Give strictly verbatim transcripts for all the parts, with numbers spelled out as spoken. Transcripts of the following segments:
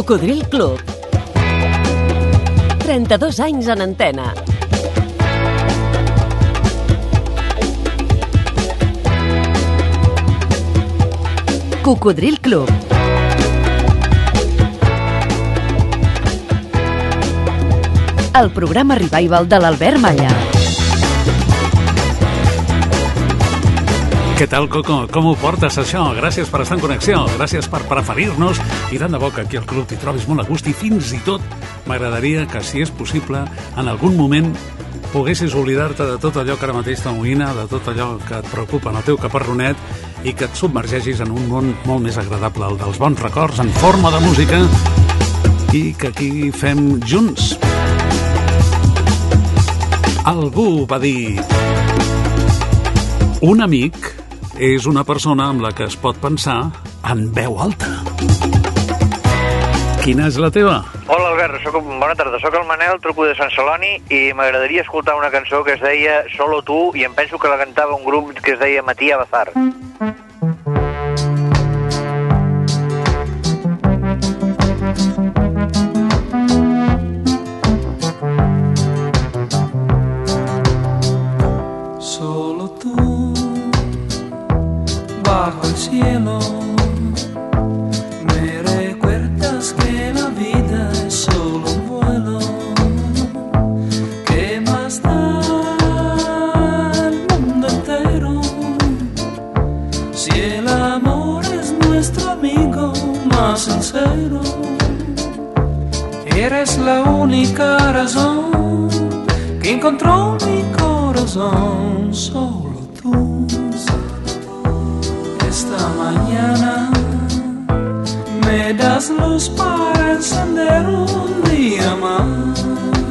Cocodril Club. trenta-dos anys en antena. Cocodril Club. El programa revival de l'Albert Malla. Què tal, Coco? Com ho portes, això? Gràcies per estar en connexió, gràcies per preferir-nos i tant de bo que aquí al club t'hi trobis molt a gust i fins i tot m'agradaria que, si és possible, en algun moment poguessis oblidar-te de tot allò que ara mateix t'amoïna, de tot allò que et preocupa en el teu caparronet i que et submergeixis en un món molt més agradable, el dels bons records en forma de música i que aquí fem junts. Algú va dir: un amic és una persona amb la que es pot pensar en veu alta. Quina és la teva? Hola, Albert, soc, bona tarda, soc el Manel, truco de Sant Celoni i m'agradaria escoltar una cançó que es deia Solo tu, i em penso que la cantava un grup que es deia Matías Bazar. Solo tú, bajo el cielo, me recuerdas que la vida es solo un vuelo. ¿Qué más da el mundo entero si el amor es nuestro amigo más sincero? Eres la única razón que encontró mi corazón. Solo tú, esta mañana me das luz para encender un día más.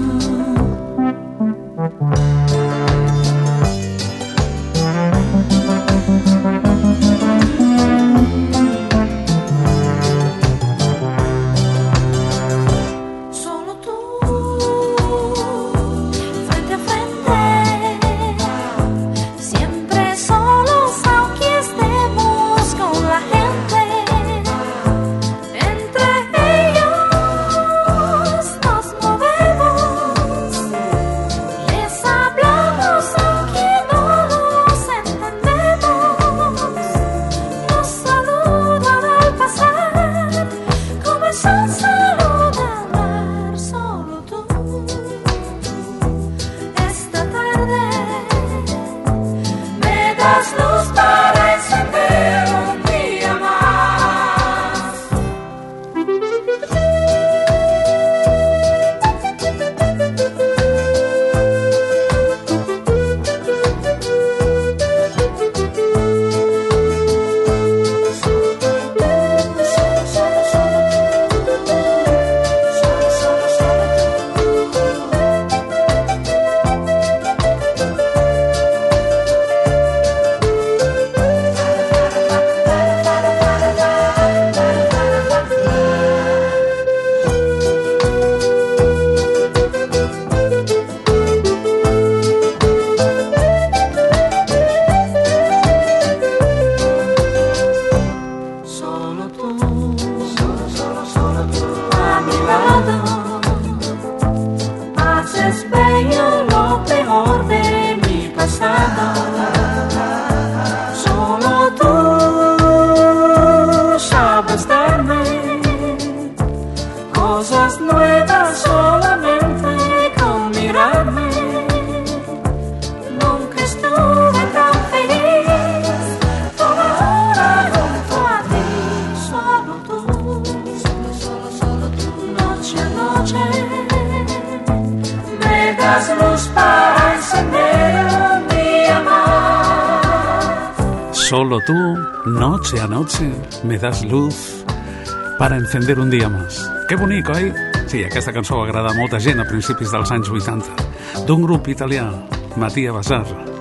Solo tú, noche a noche, me das luz para encender un dia més. Que bonic, oi? Sí, aquesta cançó va agradar a molta gent a principis dels anys vuitanta, d'un grup italià, Matías Bazar,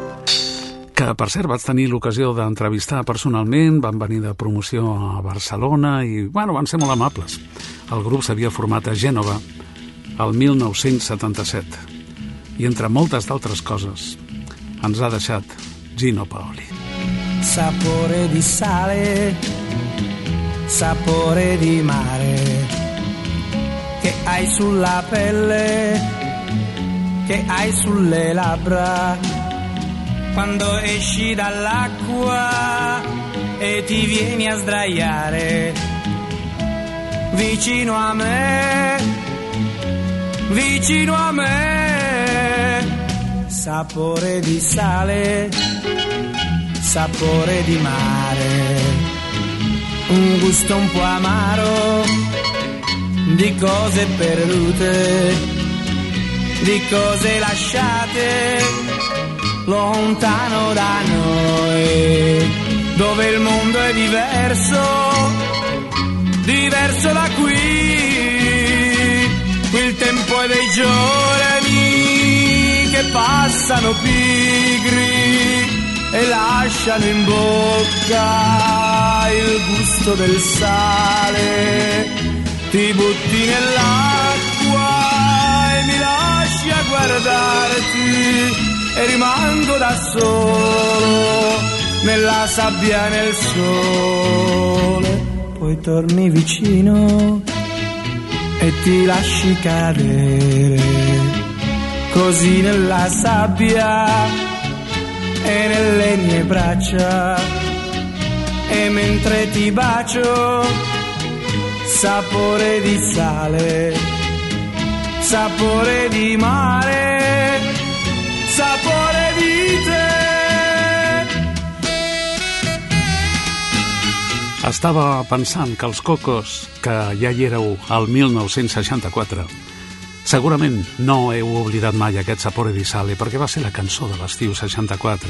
que, per cert, vaig tenir l'ocasió d'entrevistar personalment, van venir de promoció a Barcelona i, bueno, van ser molt amables. El grup s'havia format a Gènova el mil nou-cents setanta-set i, entre moltes d'altres coses, ens ha deixat Gino Paoli. Sapore di sale, sapore di mare, hai sulla pelle, che hai sulle labbra, quando esci dall'acqua e ti vieni a sdraiare vicino a me, vicino a me, sapore di sale, sapore di mare, un gusto un po' amaro di cose perdute, di cose lasciate lontano da noi, dove il mondo è diverso, diverso da qui. Qui il tempo è dei giorni che passano pigri e lasciano in bocca il gusto del sale. Ti butti nell'acqua e mi lasci a guardarti e rimango da solo nella sabbia e nel sole. Poi torni vicino e ti lasci cadere così nella sabbia e nelle mie braccia, e mentre ti bacio sapore di sale, sapore di mare, sapore di te. Estava pensant que els Cocos, que ja hi éreu al mil nou-cents seixanta-quatre, segurament no heu oblidat mai aquest Sapore di Sale, perquè va ser la cançó de l'estiu seixanta-quatre.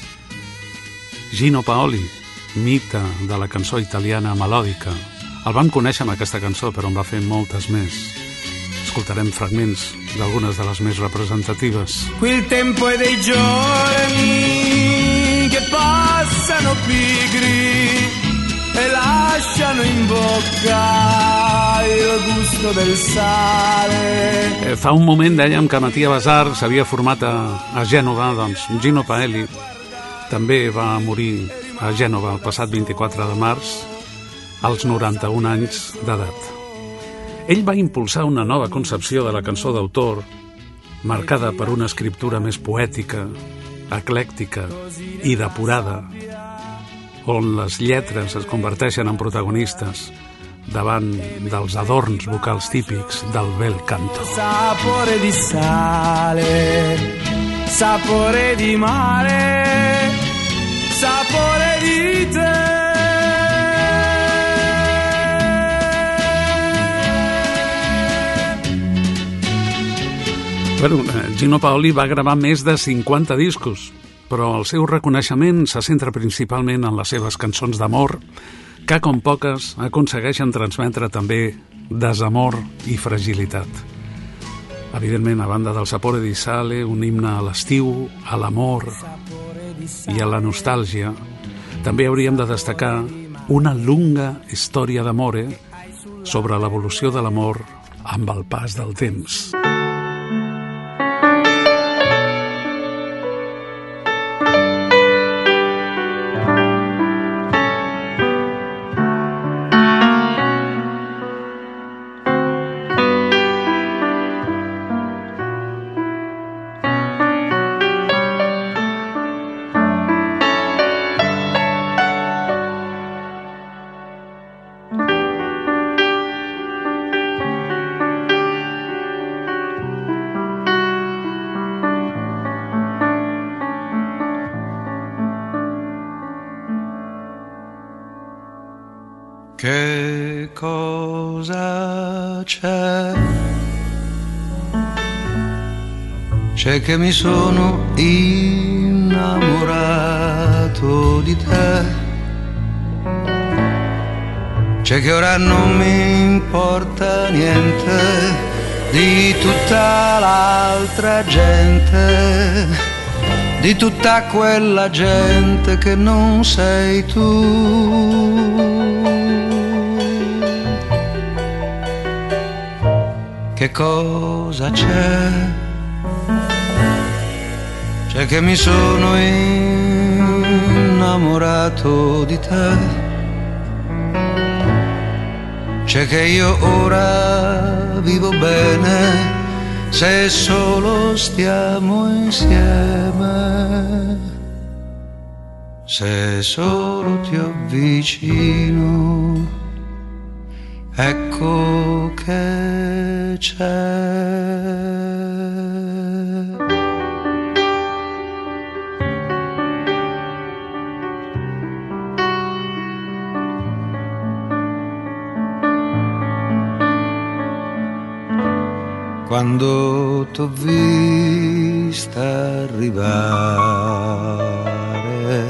Gino Paoli, mite de la cançó italiana melòdica, el vam conèixer amb aquesta cançó, però en va fer moltes més. Ascoltarem fragments d'algunes de les més representatives. Qui il tempo è dei giorni che passano pigri e lasciano in bocca il gusto del sale. Eh, fa un moment dèiem que Mattia Besar s'havia format a, a Gènova, doncs Gino Paoli també va morir a Gènova el passat vint-i-quatre de març, als noranta-un anys d'edat. Ell va impulsar una nova concepció de la cançó d'autor, marcada per una escriptura més poètica, eclèctica i depurada, on les lletres es converteixen en protagonistes davant dels adorns vocals típics del bel canto. Sapore di sale, sapore di mare, sapore di te. Bueno, Gino Paoli va gravar més de cinquanta discos, però el seu reconeixement se centra principalment en les seves cançons d'amor, que, com poques, aconsegueixen transmetre també desamor i fragilitat. Evidentment, a banda del Sapore di Sale, un himne a l'estiu, a l'amor i a la nostàlgia, també hauríem de destacar una lunga història d'amore sobre l'evolució de l'amor amb el pas del temps. Che cosa c'è? C'è che mi sono innamorato di te. C'è che ora non mi importa niente di tutta l'altra gente, di tutta quella gente che non sei tu. Che cosa c'è? C'è che mi sono innamorato di te. c'è che io ora vivo bene se solo stiamo insieme, se solo ti avvicino, ecco che c'è. Quando t'ho vista arrivare,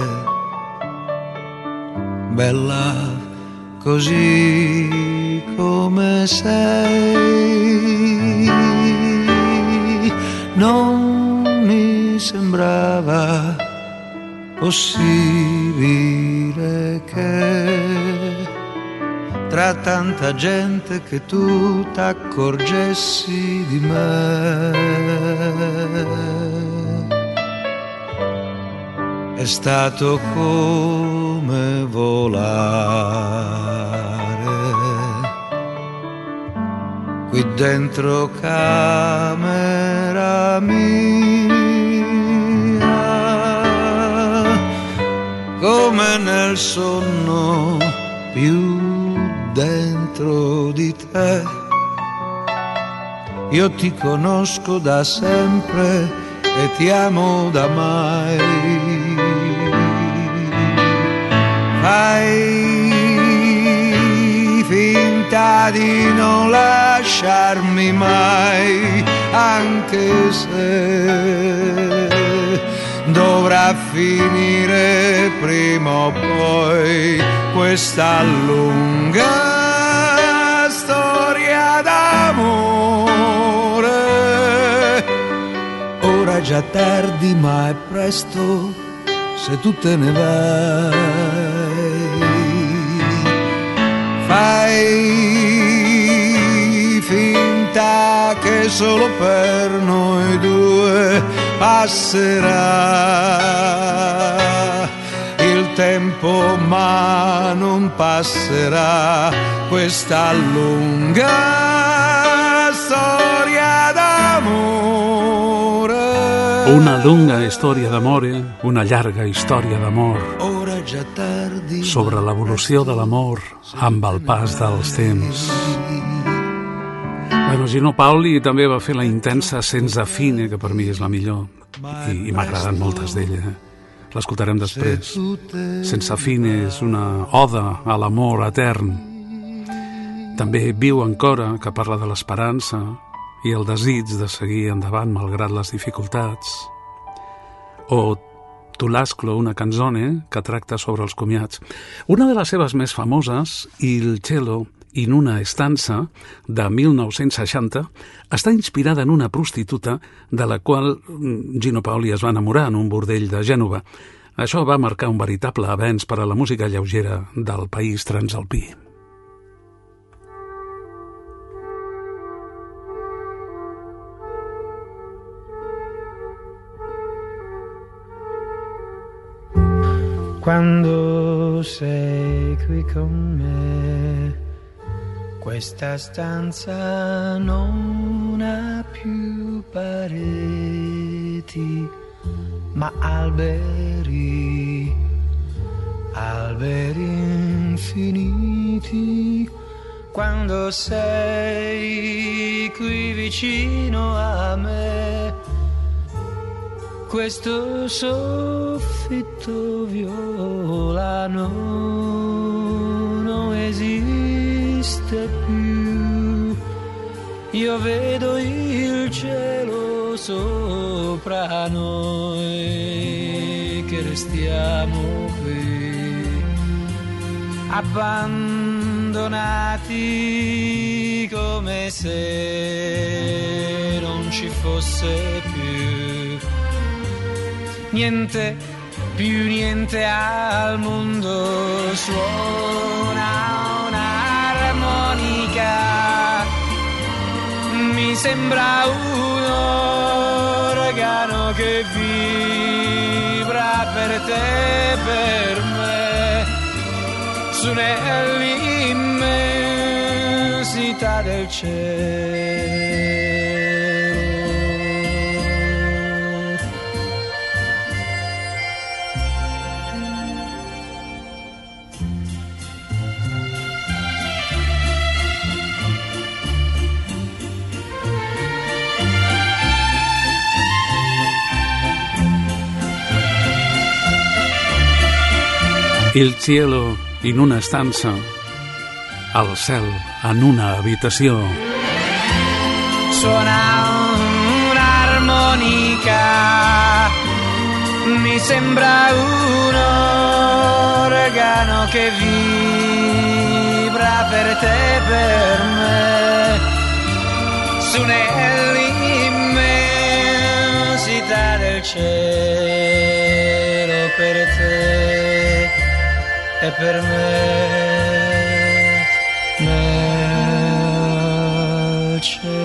bella così come sei, non mi sembrava possibile che tra tanta gente che tu t'accorgessi di me. È stato come volare qui dentro camera mia, come nel sonno più dentro di te. Io ti conosco da sempre e ti amo da mai. Fai finta di non lasciarmi mai, anche se dovrà finire prima o poi questa lunga storia d'amore. Ora è già tardi ma è presto se tu te ne vai. Fai finta che solo per noi due passerà il tempo, ma non passerà questa lunga storia d'amore. Una lunga storia d'amore, una llarga història d'amor sobre l'evolució de l'amor amb el pas dels temps. Bueno, Gino Paoli també va fer la intensa Senza fine, que per mi és la millor, i, i m'agraden moltes d'ella. L'escoltarem després. Sense fine és una oda a l'amor etern. També Viu ancora, que parla de l'esperança i el desig de seguir endavant malgrat les dificultats. O Tu l'asclo, una canzone que tracta sobre els comiats. Una de les seves més famoses, Il cielo in una estança, de mil nou-cents seixanta, està inspirada en una prostituta de la qual Gino Paoli es va enamorar en un bordell de Gènova. Això va marcar un veritable avenç per a la música lleugera del país transalpí. Quando sei qui con me, questa stanza non ha più pareti, ma alberi, alberi infiniti. Quando sei qui vicino a me, questo soffitto violano non esiste più. Io vedo il cielo sopra noi, che restiamo qui, abbandonati come se non ci fosse più niente, più niente al mondo. Suona un'armonica, mi sembra un organo che vibra per te, per me, su nell'immenso del cielo. Il cielo in una stanza, al cel en una habitació. Suona un'armonica, mi sembra un organo che vibra per te e per me, su nell'immensità del cielo per te e per me nel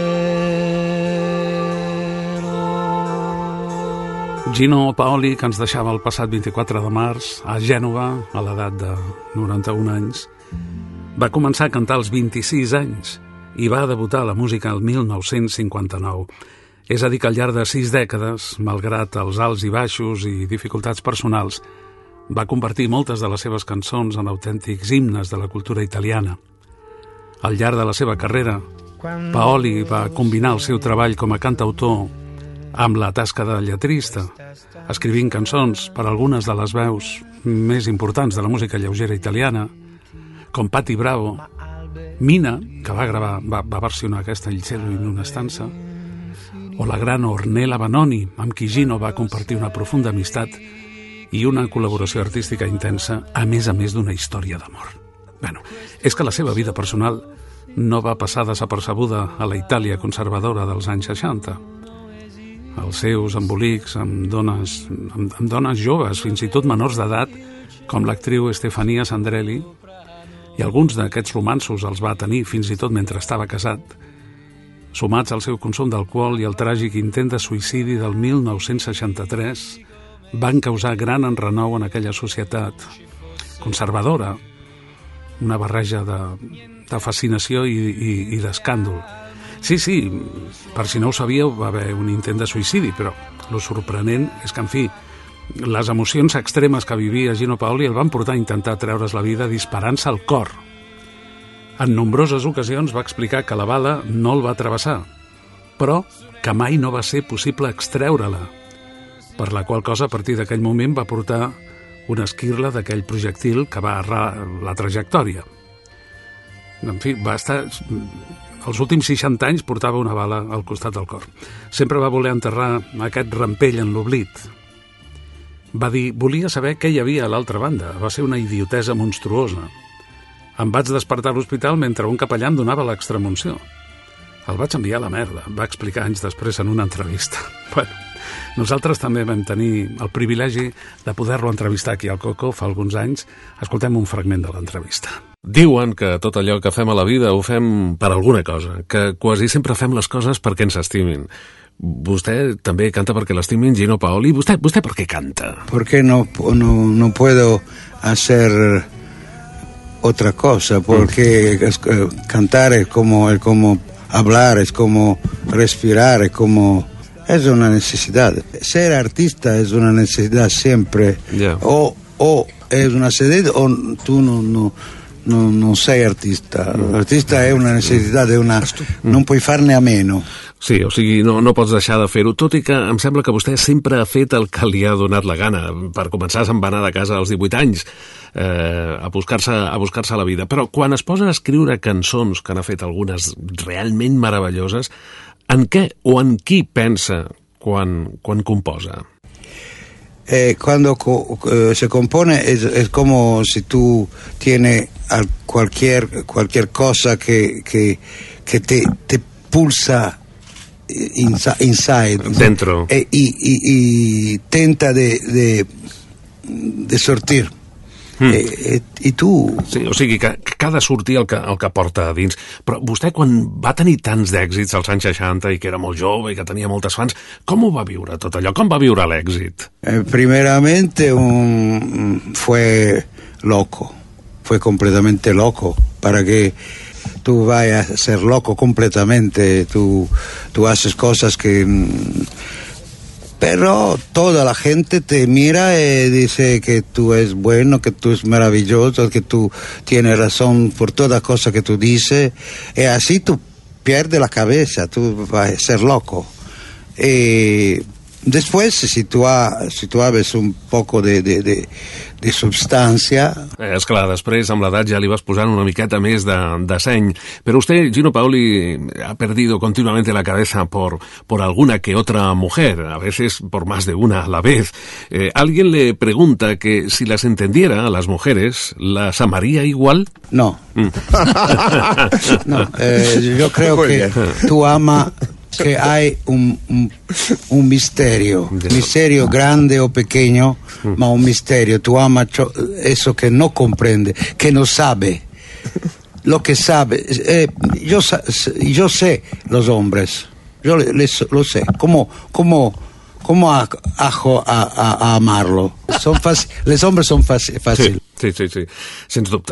cielo. Gino Paoli, que ens deixava el passat vint-i-quatre de març a Gènova, a l'edat de noranta-un anys, va començar a cantar als vint-i-sis anys i va debutar a la música el mil nou-cents cinquanta-nou. És a dir, que al llarg de sis dècades, malgrat els alts i baixos i dificultats personals, va convertir moltes de les seves cançons en autèntics himnes de la cultura italiana. Al llarg de la seva carrera, Paoli va combinar el seu treball com a cantautor amb la tasca de lletrista, escrivint cançons per a algunes de les veus més importants de la música lleugera italiana, com Patti Bravo, Mina, que va gravar, va, va versionar aquesta Il cielo in una stanza, o la gran Ornella Vanoni, amb qui Gino va compartir una profunda amistat i una col·laboració artística intensa, a més a més d'una història d'amor. Bueno, és que la seva vida personal no va passar desapercebuda a la Itàlia conservadora dels anys seixanta. Els seus embolics amb dones, amb, amb dones joves, fins i tot menors d'edat, com l'actriu Stefania Sandrelli, i alguns d'aquests romanços els va tenir fins i tot mentre estava casat, sumats al seu consum d'alcohol i el tràgic intent de suïcidi del mil nou-cents seixanta-tres, van causar gran enrenou en aquella societat conservadora, una barreja de, de fascinació i, i, i d'escàndol. Sí, sí, per si no ho sabíeu, va haver un intent de suïcidi, però el sorprenent és que, en fi, les emocions extremes que vivia Gino Paoli el van portar a intentar treure's la vida disparant-se al cor. En nombroses ocasions va explicar que la bala no el va travessar, però que mai no va ser possible extreure-la, per la qual cosa a partir d'aquell moment va portar una esquirla d'aquell projectil que va errar la trajectòria. En fi, va estar... Els últims seixanta anys portava una bala al costat del cor. Sempre va voler enterrar aquest rampell en l'oblit. Va dir, volia saber què hi havia a l'altra banda. Va ser una idiotesa monstruosa. Em vaig despertar a l'hospital mentre un capellà em donava l'extremunció. El vaig enviar a la merda, va explicar anys després en una entrevista. Bueno, nosaltres també vam tenir el privilegi de poder-lo entrevistar aquí al Coco fa alguns anys. Escoltem un fragment de l'entrevista. Diuen que tot allò que fem a la vida ho fem per alguna cosa, que quasi sempre fem les coses perquè ens estimin. Vostè també canta perquè l'estimin, Gino Paoli. ¿Vostè, vostè per què canta? Porque no, no, no puedo hacer otra cosa, porque mm. es, eh, cantar es como, es como hablar, es como respirar, es como... Es una necesidad. Ser artista es una necesidad siempre. Yeah. O, o es una necesidad o tú no... no No, non sei artista. L'artista è una necessitat, è una... non puoi farne a meno. Sí, o sigui, no, no pots deixar de fer-ho, tot i que em sembla que vostè sempre ha fet el que li ha donat la gana. Per començar, se'n va anar de casa als divuit anys eh, a buscar-se a buscar-se la vida. Però quan es posa a escriure cançons, que n'ha fet algunes realment meravelloses, en què o en qui pensa quan, quan composa? Eh, cuando co eh, se compone es, es como si tú tienes cualquier cualquier cosa que que, que te, te pulsa insa inside dentro e, y, y, y tenta de, de, de sortir. Mm. Eh, I tu... Sí, o sigui, que, que ha de sortir el que, el que porta a dins. Però vostè, quan va tenir tants d'èxits als anys seixanta i que era molt jove i que tenia moltes fans, com ho va viure tot allò? Com va viure l'èxit? Eh, primeramente un... fue loco, fue completamente loco, para que tú vas a ser loco completamente, tú, tú haces cosas que... Pero toda la gente te mira y dice que tú es bueno, que tú es maravilloso, que tú tienes razón por toda cosa que tú dices, y así tú pierdes la cabeza, tú vas a ser loco. Y después, si tu, ha, si tu haves un poco de, de, de, de substància... Eh, esclar, després, amb l'edat, ja li vas posant una miqueta més de, de seny. Pero usted, Gino Paoli, ha perdido continuamente la cabeza por, por alguna que otra mujer, a veces por más de una a la vez. Eh, alguien le pregunta que si las entendiera a las mujeres, ¿las amaría igual? No. Mm. No, eh, yo creo que tú amas... que hay un, un, un misterio, misterio grande o pequeño, ma un misterio. Tú amas eso que no comprende, que no sabe. Lo que sabe, eh, yo, yo sé los hombres, yo les, lo sé, cómo, cómo, cómo a, a, a, a amarlo. Son fácil, los hombres son fácil. fácil. Sí, sí, sí, sí, sens dubte.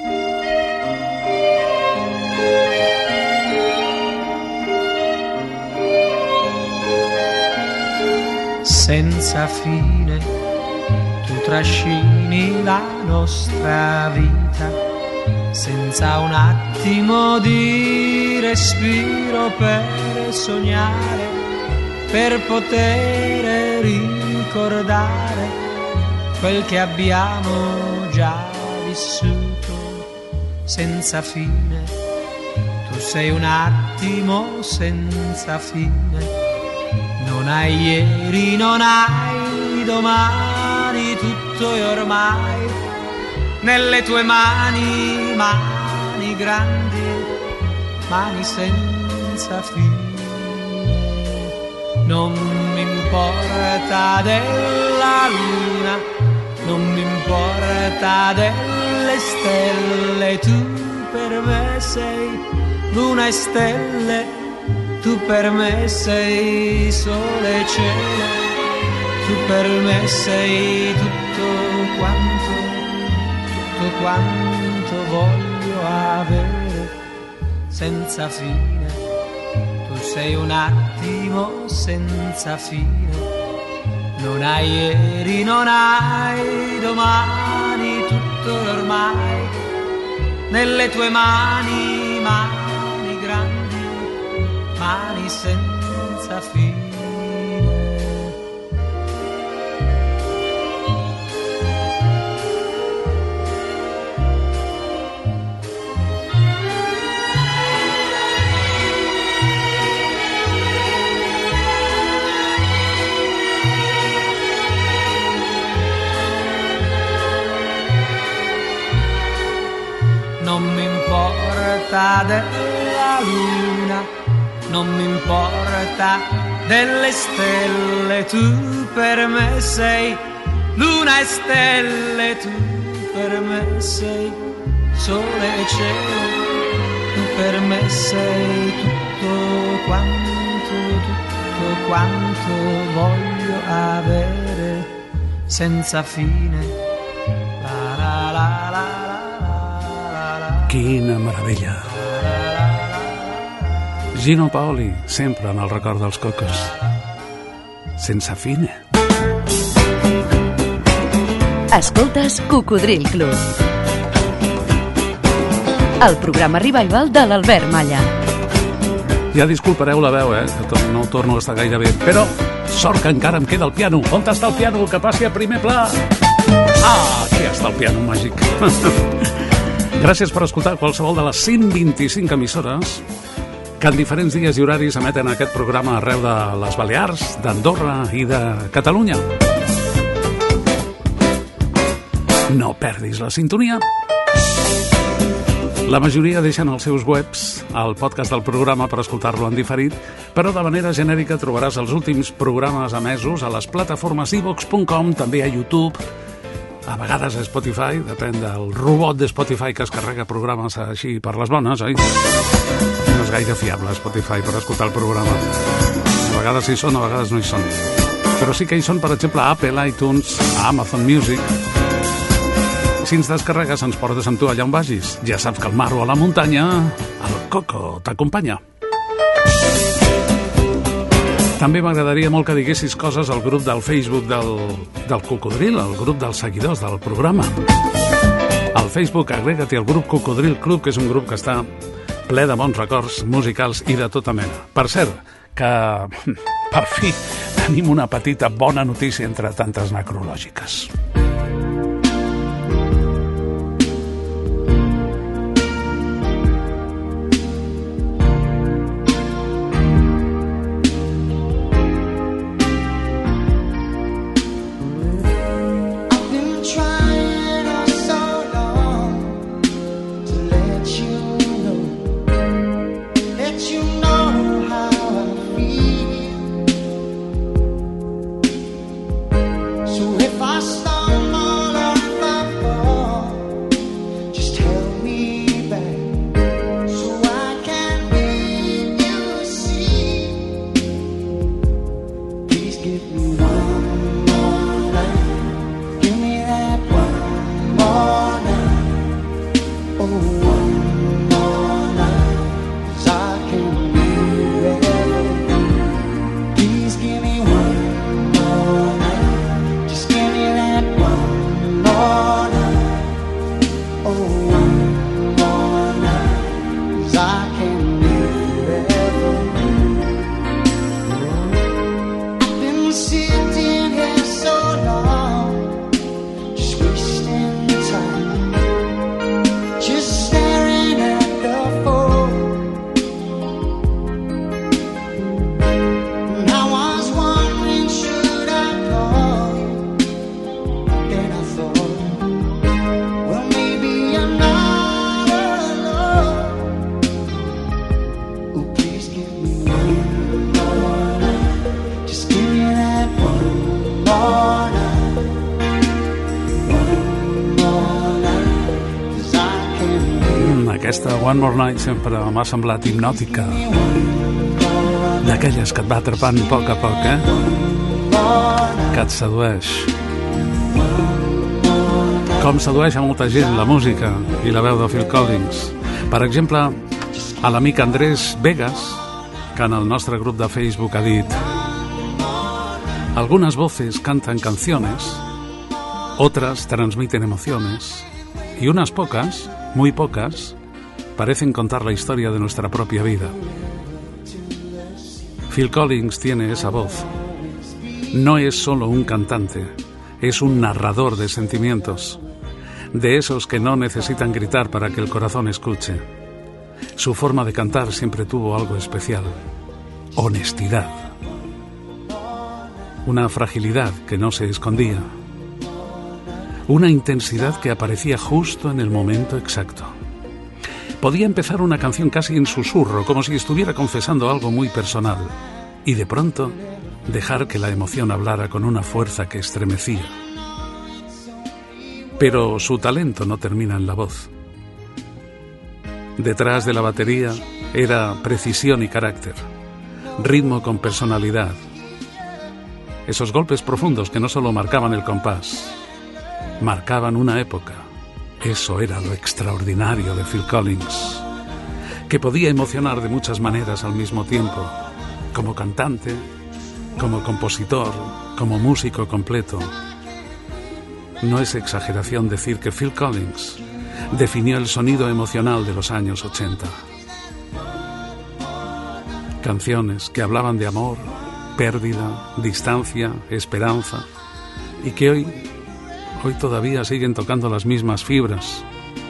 Senza fine tu trascini la nostra vita, senza un attimo di respiro per sognare, per poter ricordare quel che abbiamo già vissuto. Senza fine, tu sei un attimo senza fine. Non hai ieri, non hai domani, tutto è ormai nelle tue mani, mani grandi, mani senza fine. Non mi importa della luna, non mi importa delle stelle, tu per me sei luna e stelle. Tu per me sei sole e cielo, tu per me sei tutto quanto, tutto quanto voglio avere, senza fine. Tu sei un attimo senza fine, non hai ieri, non hai domani, tutto ormai nelle tue mani, mani grandi, mani senza fine. Non mi importa della luna, non mi importa delle stelle, tu per me sei luna e stelle, tu per me sei sole e cielo, tu per me sei tutto quanto, tutto quanto voglio avere, senza fine. La la la la la la. Quina meravella. Gino Paoli, sempre en el record dels cocos. Sense fine. Escoltes Cocodril Club, el programa revival de l'Albert Malla. Ja disculpareu la veu, eh? Que no torno a estar gaire bé. Però sort que encara em queda el piano. On està el piano? Que passi a primer pla. Ah, aquí està el piano màgic. Gràcies per escoltar qualsevol de les cent vint-i-cinc emissores que en diferents dies i horaris emeten aquest programa arreu de les Balears, d'Andorra i de Catalunya. No perdis la sintonia. La majoria deixen els seus webs al podcast del programa per escoltar-lo en diferit, però de manera genèrica trobaràs els últims programes emesos a les plataformes i vox punt com, també a YouTube, a vegades a Spotify, depèn del robot de Spotify que es carrega programes així per les bones, oi? No és gaire fiable Spotify per escoltar el programa. A vegades hi són, a vegades no hi són. Però sí que hi són, per exemple, a Apple, iTunes, a Amazon Music. Si ens descarregues, ens portes amb tu allà on vagis. Ja saps que al mar o a la muntanya, el Coco t'acompanya. També m'agradaria molt que diguessis coses al grup del Facebook del, del Cocodril, al grup dels seguidors del programa. Al Facebook agrega-t'hi al grup Cocodril Club, que és un grup que està ple de bons records musicals i de tota mena. Per cert, que per fi tenim una petita bona notícia entre tantes necrològiques. Aquesta One More Night sempre m'ha semblat hipnòtica, d'aquelles que et va atrapant a poc a poc, eh? Que et sedueix. Com sedueix a molta gent la música i la veu de Phil Collins. Per exemple, a l'amic Andrés Vegas, que en el nostre grup de Facebook ha dit: algunas voces cantan canciones, otras transmiten emociones, y unas pocas, muy pocas, parecen contar la historia de nuestra propia vida. Phil Collins tiene esa voz. No es solo un cantante, es un narrador de sentimientos, de esos que no necesitan gritar para que el corazón escuche. Su forma de cantar siempre tuvo algo especial: honestidad. Una fragilidad que no se escondía. Una intensidad que aparecía justo en el momento exacto. Podía empezar una canción casi en susurro, como si estuviera confesando algo muy personal, y de pronto dejar que la emoción hablara con una fuerza que estremecía. Pero su talento no termina en la voz. Detrás de la batería era precisión y carácter, ritmo con personalidad. Esos golpes profundos que no solo marcaban el compás, marcaban una época. Eso era lo extraordinario de Phil Collins, que podía emocionar de muchas maneras al mismo tiempo, como cantante, como compositor, como músico completo. No es exageración decir que Phil Collins definió el sonido emocional de los años ochenta. Canciones que hablaban de amor, pérdida, distancia, esperanza, y que hoy, hoy todavía siguen tocando las mismas fibras.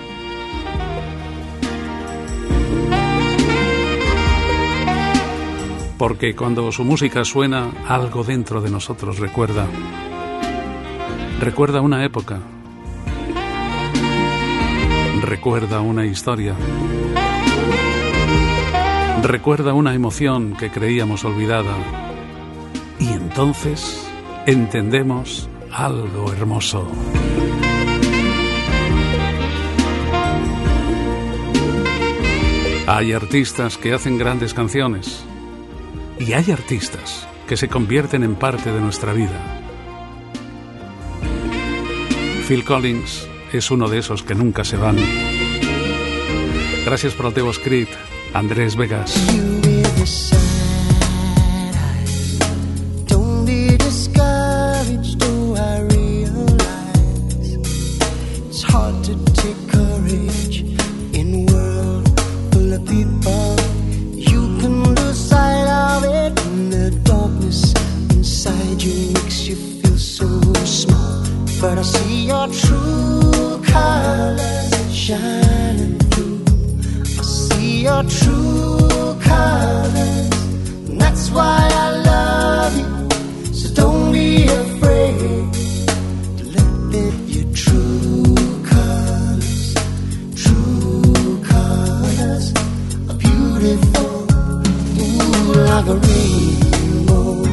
Porque cuando su música suena, algo dentro de nosotros recuerda. Recuerda una época. Recuerda una historia. Recuerda una emoción que creíamos olvidada. Y entonces entendemos algo hermoso. Hay artistas que hacen grandes canciones y hay artistas que se convierten en parte de nuestra vida. Phil Collins es uno de esos que nunca se van. Gràcies per el teu escrit, Andrés Vegas. But I see your true colors shining through. I see your true colors, and that's why I love you. So don't be afraid to let it your true colors, true colors are beautiful, ooh, like a rainbow.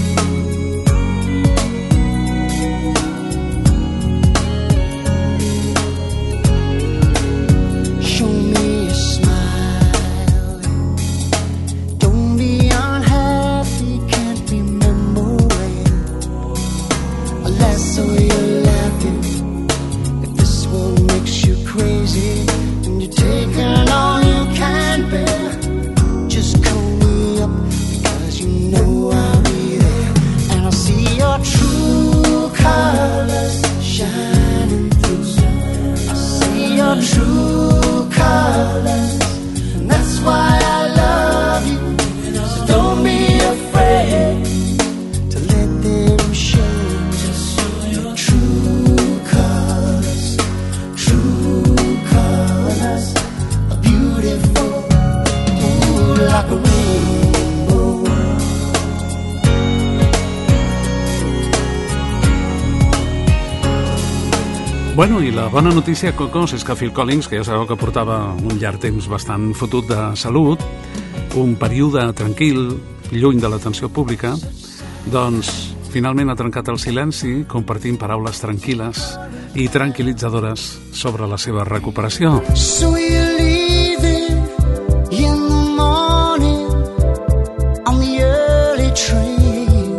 Bueno, i la bona notícia, Cocos, és que Phil Collins, que ja sabeu que portava un llarg temps bastant fotut de salut, un període tranquil, lluny de l'atenció pública, doncs finalment ha trencat el silenci compartint paraules tranquil·les i tranquil·litzadores sobre la seva recuperació. So you're leaving in the morning on the early train.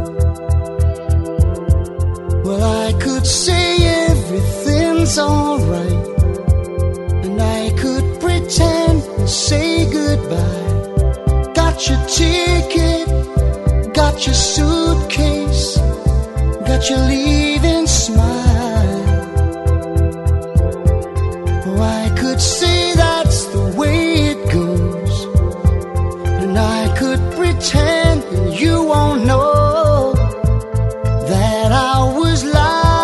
Well, I could say everything's alright, and I could pretend and say goodbye. Got your ticket, got your suitcase, got your leaving smile. Oh, I could say that's the way it goes, and I could pretend and you won't know that I was lying.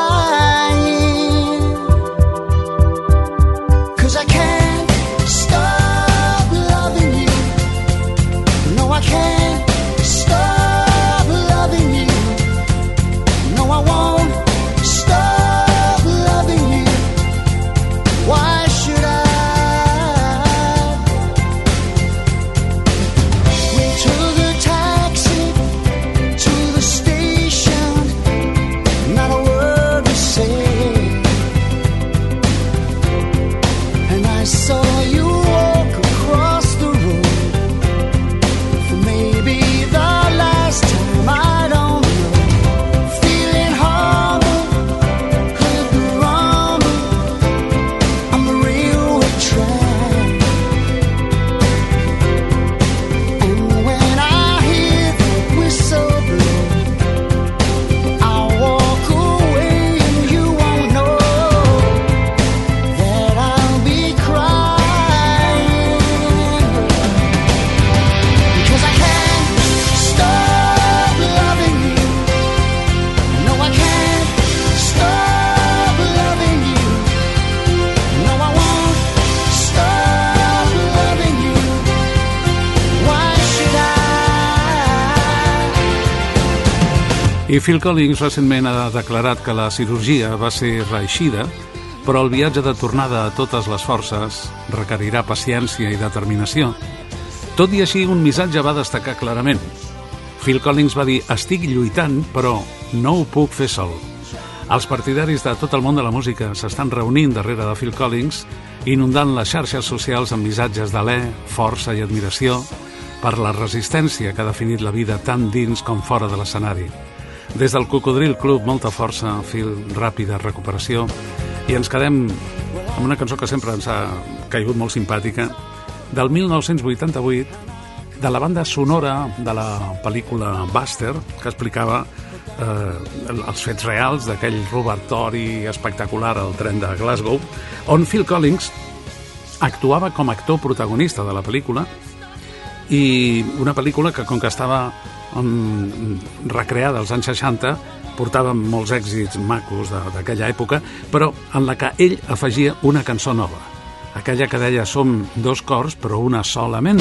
I Phil Collins recentment ha declarat que la cirurgia va ser reeixida, però el viatge de tornada a totes les forces requerirà paciència i determinació. Tot i així, un missatge va destacar clarament. Phil Collins va dir: estic lluitant, però no ho puc fer sol. Els partidaris de tot el món de la música s'estan reunint darrere de Phil Collins, inundant les xarxes socials amb missatges d'alè, força i admiració per la resistència que ha definit la vida tant dins com fora de l'escenari. Des del Cocodril Club, molta força, Phil, ràpida recuperació. I ens quedem amb una cançó que sempre ens ha caigut molt simpàtica, del mil nou-cents vuitanta-vuit, de la banda sonora de la pel·lícula Buster, que explicava eh, els fets reals d'aquell robatori espectacular al tren de Glasgow, on Phil Collins actuava com a actor protagonista de la pel·lícula, i una pel·lícula que, com que estava um, recreada als anys seixanta, portava molts èxits macos d'aquella època, però en la que ell afegia una cançó nova, aquella que deia som dos cors però una solament.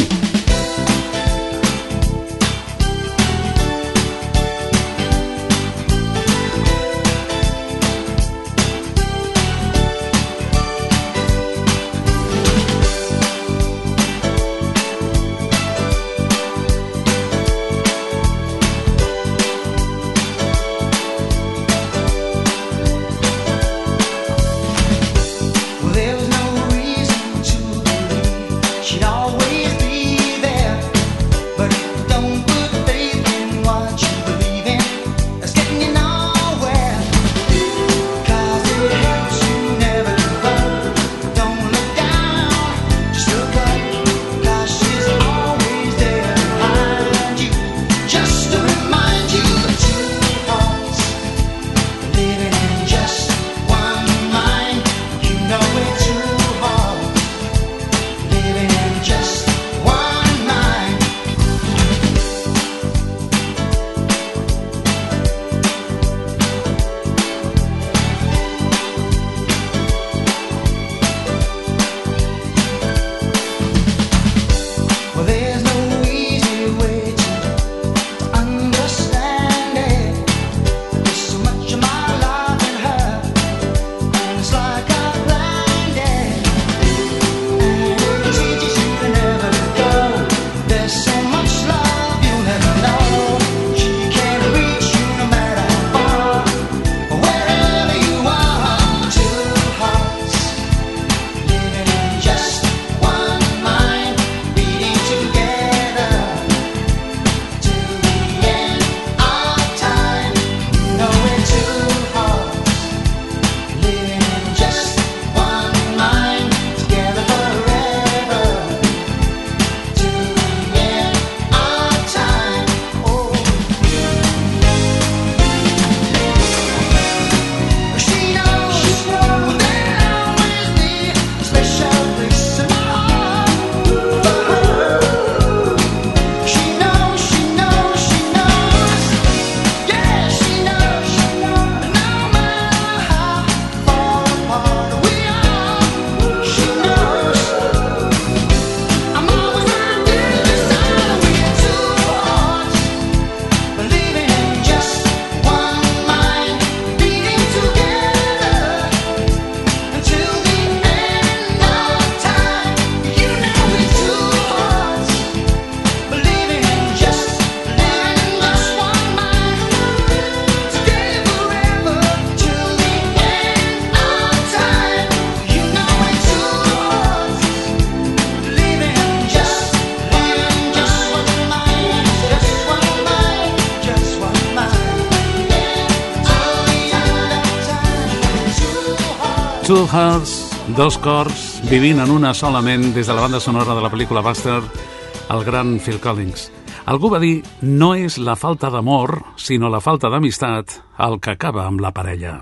Two Hearts, dos cors, vivint en una solament, des de la banda sonora de la pel·lícula Buster, el gran Phil Collins. Algú va dir, no és la falta d'amor, sinó la falta d'amistat, el que acaba amb la parella.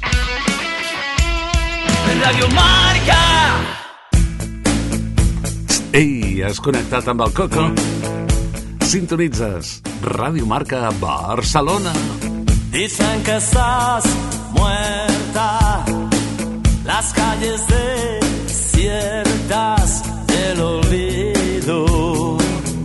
Radio Marca! Ei, has connectat amb el Coco? Sintonitzes Radio Marca Barcelona. Dicen que estás muerta, las calles desiertas del olvido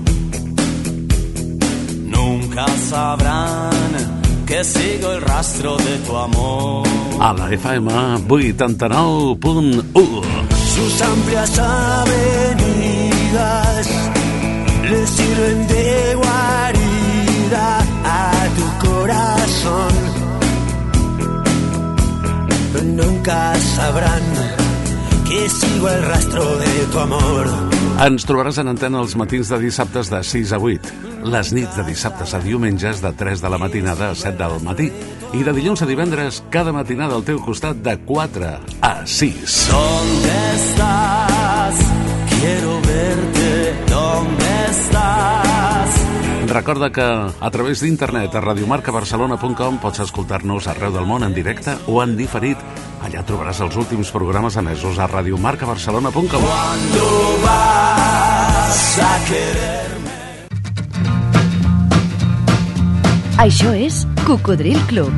nunca sabrán que sigo el rastro de tu amor. A la F M vuitanta-nou punt u. Sus amplias avenidas le sirven de guarida a tu corazón. Nunca sabrán que sigo el rastro de tu amor. Ens trobaràs en antena els matins de dissabtes de sis a vuit, les nits de dissabtes a diumenges de tres de la matinada a set del matí i de dilluns a divendres cada matinada al teu costat de quatre a sis. ¿Dónde estás? Quiero verte. ¿Dónde estás? Recorda que a través d'internet a radiomarcabarcelona punt com pots escoltar-nos arreu del món en directe o en diferit. Allà trobaràs els últims programes emesos a radiomarcabarcelona punt com. ¿Cuándo vas a quererme? Això és Cocodril Club,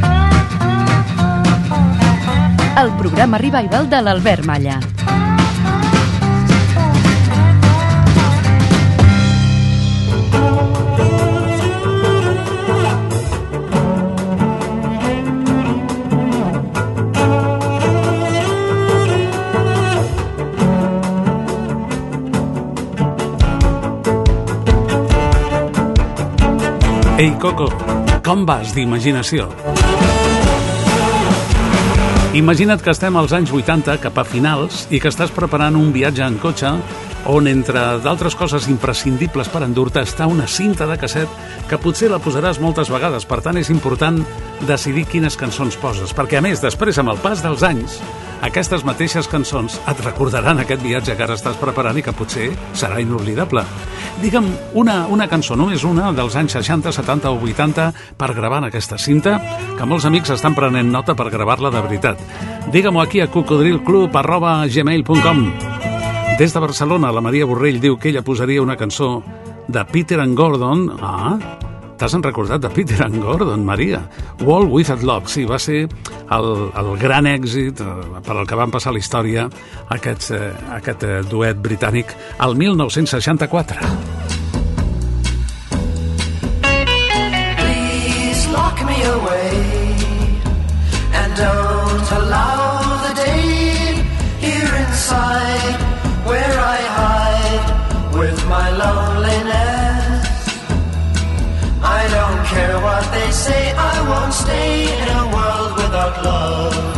el programa revival de l'Albert Malla. Ei, Coco, com vas d'imaginació? Imagina't que estem als anys vuitanta, cap a finals, i que estàs preparant un viatge en cotxe on, entre d'altres coses imprescindibles per endur-te, està una cinta de casset que potser la posaràs moltes vegades. Per tant, és important decidir quines cançons poses, perquè, a més, després, amb el pas dels anys, aquestes mateixes cançons et recordaran aquest viatge que ara estàs preparant i que potser serà inoblidable. Digue'm una, una cançó, només una, dels anys seixanta, setanta o vuitanta per gravar en aquesta cinta, que molts amics estan prenent nota per gravar-la de veritat. Digue-m'ho aquí a cocodrilclub arroba gmail punt com. Des de Barcelona, la Maria Borrell diu que ella posaria una cançó de Peter and Gordon. Ah, t'has recordat de Peter and Gordon, Maria? World Without Love, sí, va ser el, el gran èxit eh, per al que van passar la història aquest, eh, aquest eh, duet britànic al mil nou-cents seixanta-quatre. Please lock me away and don't allow the day here inside where I hide with my loneliness. I don't care what they say, I won't stay in a world without love.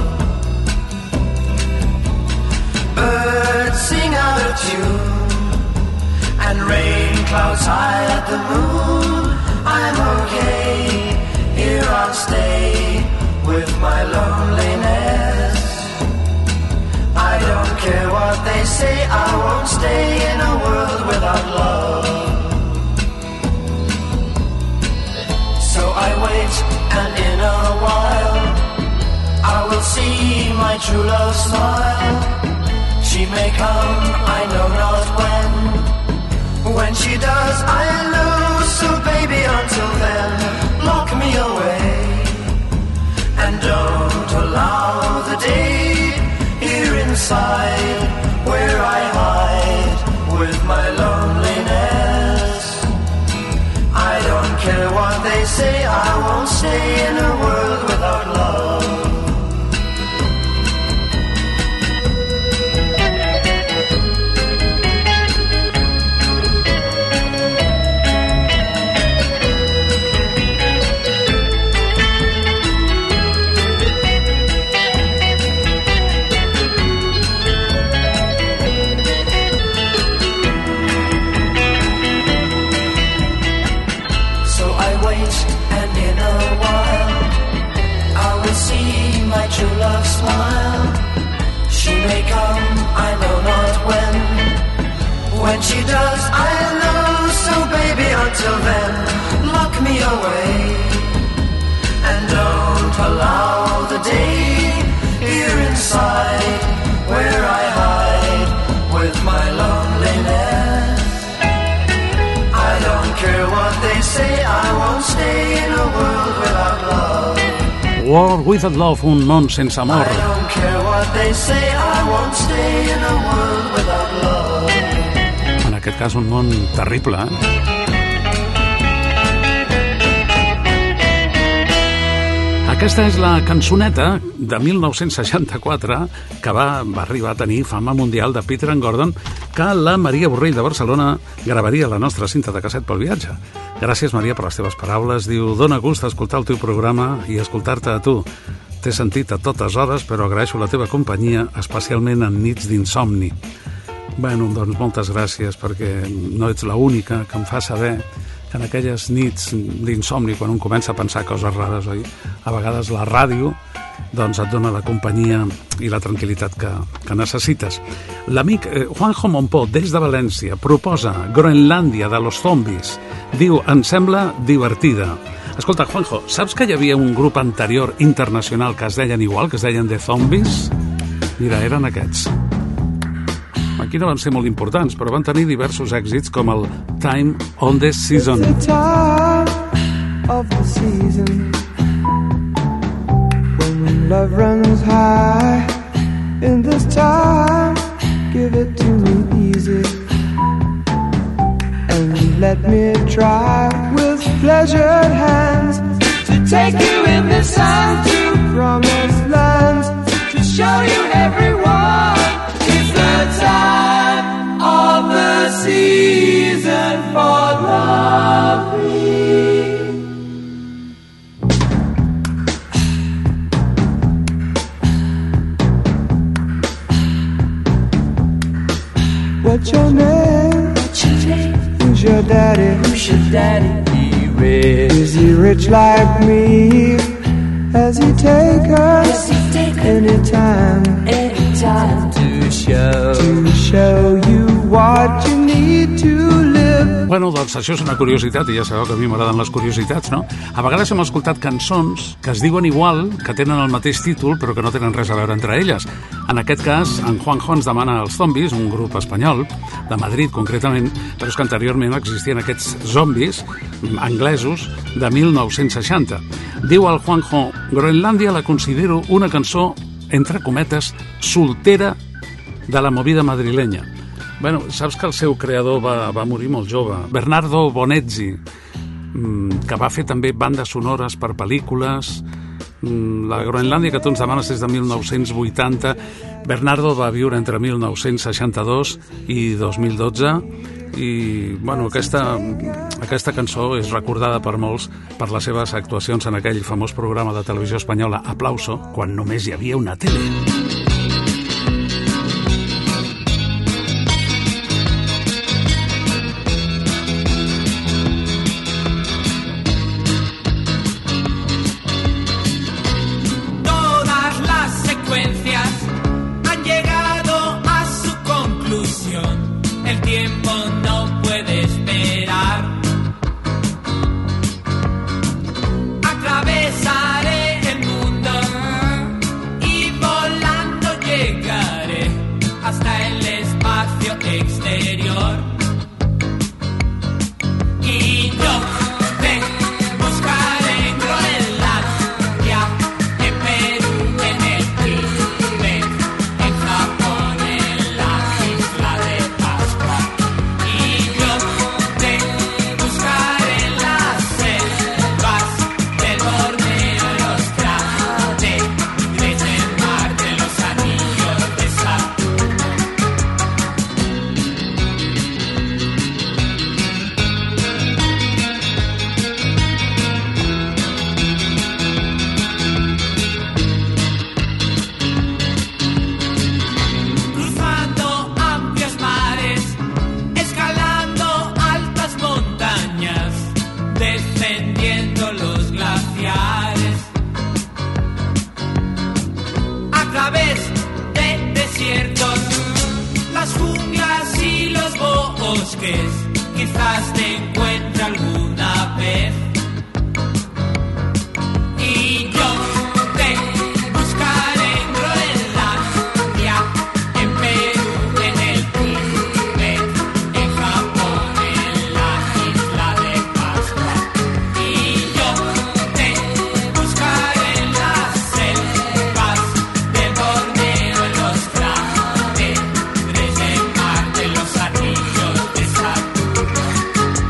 Birds sing out of tune and rain clouds hide the moon. I'm okay, here I'll stay with my loneliness. I don't care what they say, I won't stay in a world without love. So I wait, and in a while I will see my true love smile. She may come, I know not when. When she does, I lose. So baby, until then, lock me away and don't allow the day here inside where I hide with my loneliness. I don't care what they say, I won't stay in a world without love. True love smile. She may come, I know not when. When she does, I know. So baby, until then, lock me away and don't allow the day here inside where I hide with my loneliness. I don't care what they say, I won't stay in a world without love. World Without Love, un món sense amor. I don't care what they say, I won't stay in a world without love. En aquest cas, un món terrible, eh? Aquesta és la cançoneta de mil nou-cents seixanta-quatre que va, va arribar a tenir fama mundial de Peter and Gordon, que la Maria Borrell de Barcelona gravaria la nostra cinta de casset pel viatge. Gràcies, Maria, per les teves paraules. Diu, dona gust escoltar el teu programa i escoltar-te a tu. t'he sentit a totes hores, però agraeixo la teva companyia, especialment en nits d'insomni. Bueno, doncs moltes gràcies, perquè no ets l'única que em fa saber que en aquelles nits d'insomni, quan un comença a pensar coses rares, oi? A vegades la ràdio doncs et dona la companyia i la tranquil·litat que, que necessites. L'amic eh, Juanjo Mompó, des de València, proposa Groenlàndia de los Zombies. Diu, em sembla divertida. Escolta, Juanjo, saps que hi havia un grup anterior internacional que es deien igual, que es deien The Zombies? Mira, eren aquests. Aquí no van ser molt importants, però van tenir diversos èxits com el Time on the Season. It's the time of the season when love runs high. In this time, give it to me easy and let me try with pleasured hands to take you in the sun to promised lands, to show you everyone. It's the time of the season for loving. What's your name? What's your name? Who's your daddy? Who's your daddy? He rich. Is he rich like me? Has he take us? Has he take anytime? Anytime to show to show you what you need to live. Bueno, doncs això és una curiositat, i ja sabeu que a mi m'agraden les curiositats, no? A vegades hem escoltat cançons que es diuen igual, que tenen el mateix títol, però que no tenen res a veure entre elles. En aquest cas, en Juanjo ens demana els Zombies, un grup espanyol, de Madrid concretament, però és que anteriorment existien aquests zombis anglesos de mil nou-cents seixanta. Diu el Juanjo, Groenlàndia la considero una cançó, entre cometes, soltera de la movida madrilenya. Bueno, saps que el seu creador va, va morir molt jove, Bernardo Bonezzi, que va fer també bandes sonores per pel·lícules. La Groenlàndia que tu ens demanes és de mil nou-cents vuitanta. Bernardo va viure entre mil nou-cents seixanta-dos i dos mil dotze i bueno, aquesta, aquesta cançó és recordada per molts per les seves actuacions en aquell famós programa de televisió espanyola Aplauso, quan només hi havia una tele. Quizás te encuentre alguna vez. Y yo te buscaré en Groenlandia, en Perú, en el Tíbet, en Japón, en la isla de Pascua. Y yo te buscaré en las selvas del Borneo, en los cráteres de Marte, en los anillos de Saturno.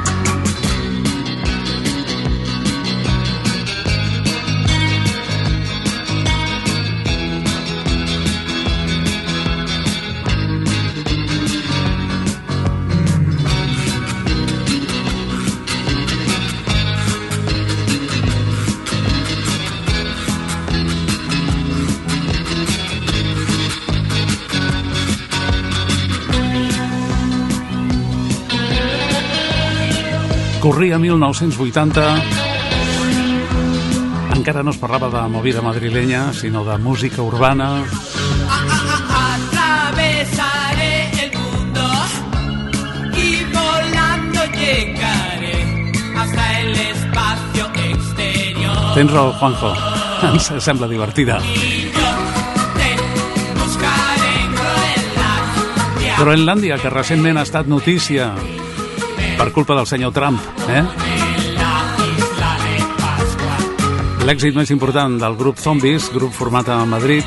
Corria mil nou-cents vuitanta. Encara no es parlava de movida madrilenya, sinó de música urbana. Atravesaré el mundo y volando llegaré hasta el espacio exterior. Tens raó, Juanjo. Ens sembla divertida. Groenlàndia, que recentment ha estat notícia per culpa del senyor Trump, eh? L'èxit més important del grup Zombies, grup format a Madrid.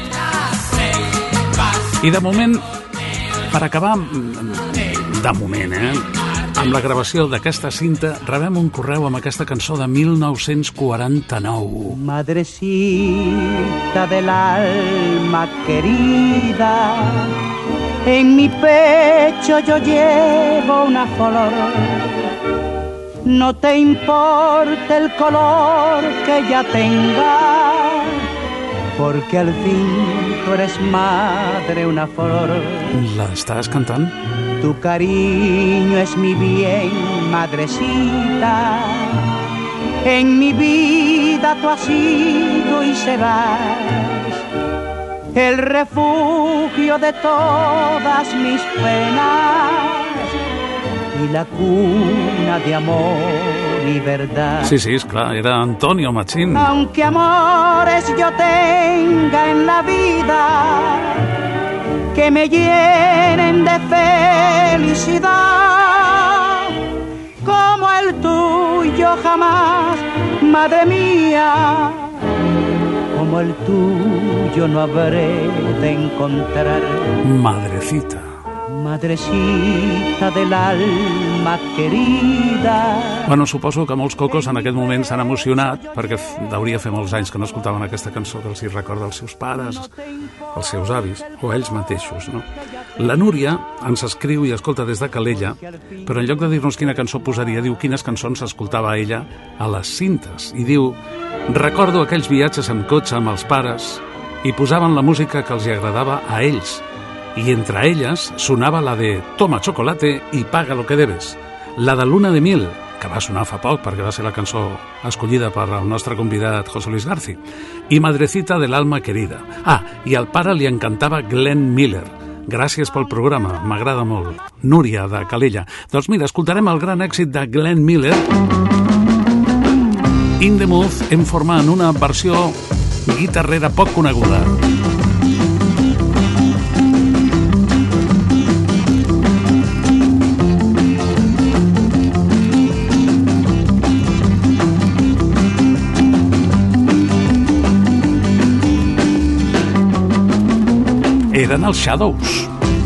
I de moment, per acabar, de moment, eh? Amb la gravació d'aquesta cinta, rebem un correu amb aquesta cançó de mil nou-cents quaranta-nou. Madrecita del alma querida, en mi pecho yo llevo una flor. No te importa el color que ella tenga, porque al fin tú eres madre, una flor. La estàs cantant? Tu cariño es mi bien, madrecita. En mi vida tú has sido y serás el refugio de todas mis penas y la cuna de amor y verdad. Sí, sí, és clar, era Antonio Machín. Aunque amores yo tenga en la vida que me llenen de felicidad, como el tuyo jamás, madre mía, como el tuyo no habré de encontrar. Madrecita. Madrecita del alma querida. Bueno, suposo que molts cocos en aquest moment s'han emocionat perquè hauria fer molts anys que no escoltaven aquesta cançó que els hi recorda els seus pares, els seus avis o ells mateixos, no? La Núria ens escriu i escolta des de Calella, però en lloc de dir-nos quina cançó posaria, diu quines cançons escoltava ella a les cintes i diu: recordo aquells viatges amb cotxe amb els pares i posaven la música que els hi agradava a ells. Y entre ellas sonava la de Toma chocolate y paga lo que debes, la de Luna de Miel, que va sonar fa poc perquè va ser la cançó escollida per el nostre convidat José Luis Garci, i Madrecita del alma querida. Ah, i al pare li encantava Glenn Miller. Gràcies pel programa, m'agrada molt. Núria, de Calella. Doncs mira, escoltarem el gran èxit de Glenn Miller, In the Mood, en forma en una versió guitarrera poc coneguda. Eren els Shadows.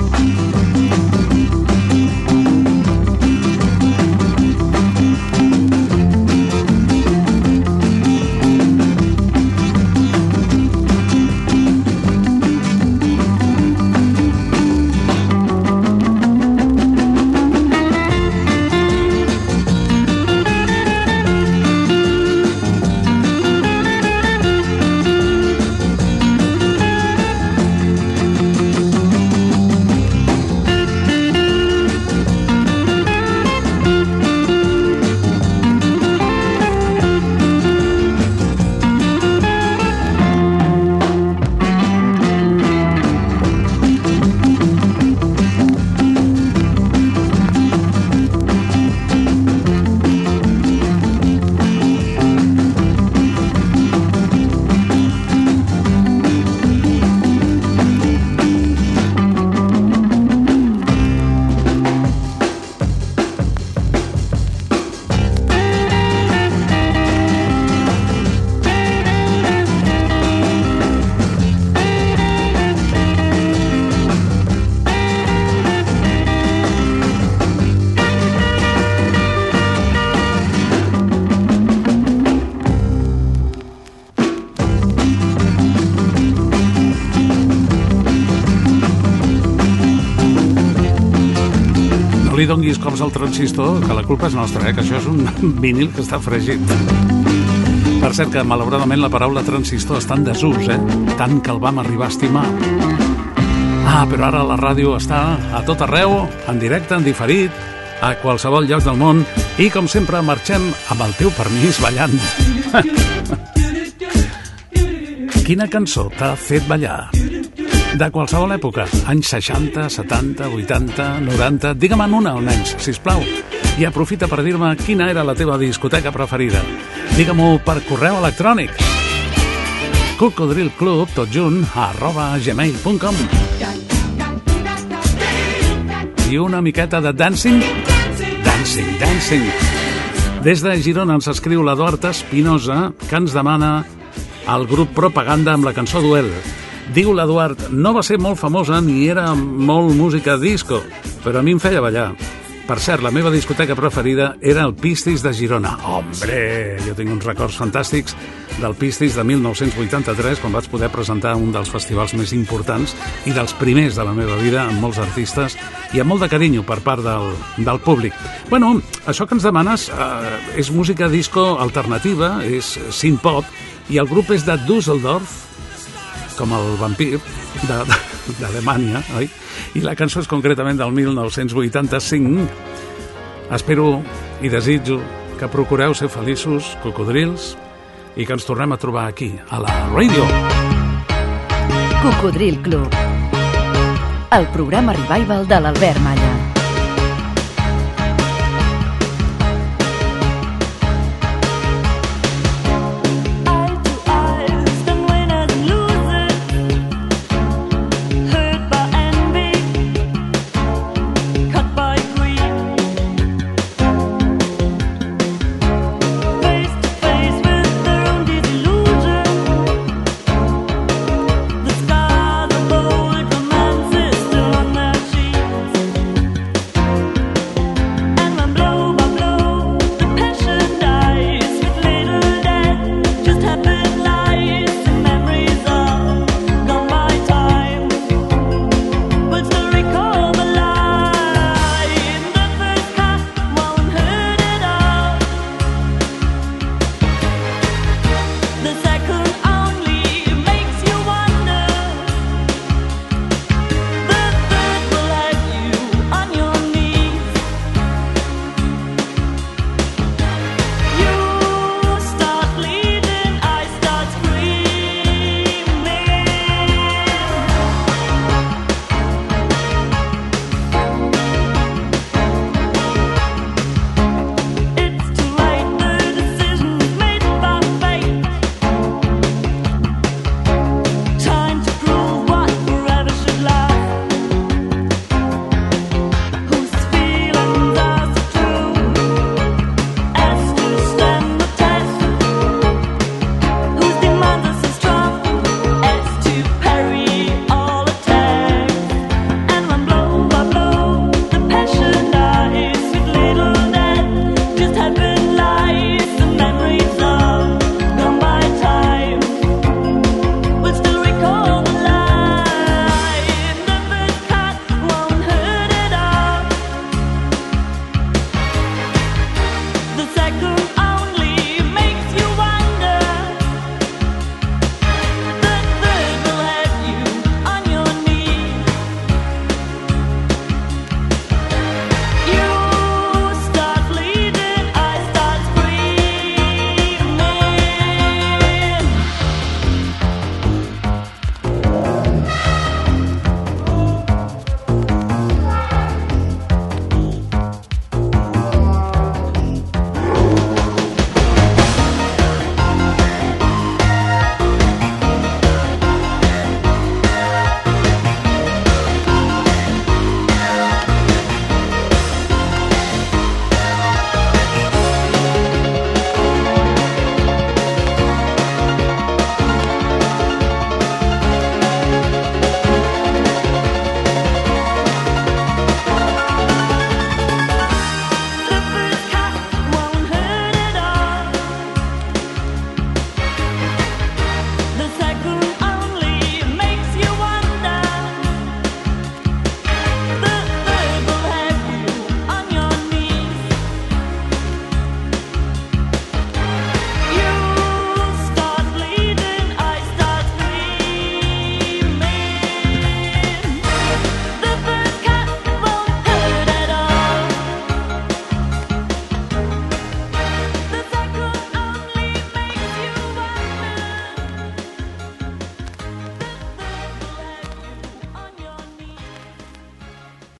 No li donguis cops al transistor, que la culpa és nostra, eh? Que això és un vinil que està fregit. Per cert que, malauradament, la paraula transistor està en desús, eh? Tant que el vam arribar a estimar. Ah, però ara la ràdio està a tot arreu, en directe, en diferit, a qualsevol lloc del món i, com sempre, marxem amb el teu permís ballant. Quina cançó t'ha fet ballar? De qualsevol època, anys seixanta, setanta, vuitanta, noranta... Digue'm una, almenys, sisplau. I aprofita per dir-me quina era la teva discoteca preferida. Digue-m'ho per correu electrònic. cocodrilclub, tot junt, arroba gmail punt com. I una miqueta de dancing? Dancing, dancing. Des de Girona ens escriu l'Eduard Espinosa, que ens demana el grup Propaganda amb la cançó Duel. Diu l'Eduard, no va ser molt famosa ni era molt música disco, però a mi em feia ballar. Per cert, la meva discoteca preferida era el Pistis de Girona. Hombre, jo tinc uns records fantàstics del Pistis de mil nou-cents vuitanta-tres, quan vaig poder presentar un dels festivals més importants i dels primers de la meva vida, amb molts artistes i amb molt de carinyo per part del, del públic. Bueno, això que ens demanes eh, és música disco alternativa, és synth-pop, i el grup és de Düsseldorf, com el vampir d'Alemanya, oi? I la cançó és concretament del mil nou-cents vuitanta-cinc. Espero i desitjo que procureu ser feliços, cocodrils, i que ens tornem a trobar aquí, a la ràdio. Cocodril Club, el programa revival de l'Albert Malla.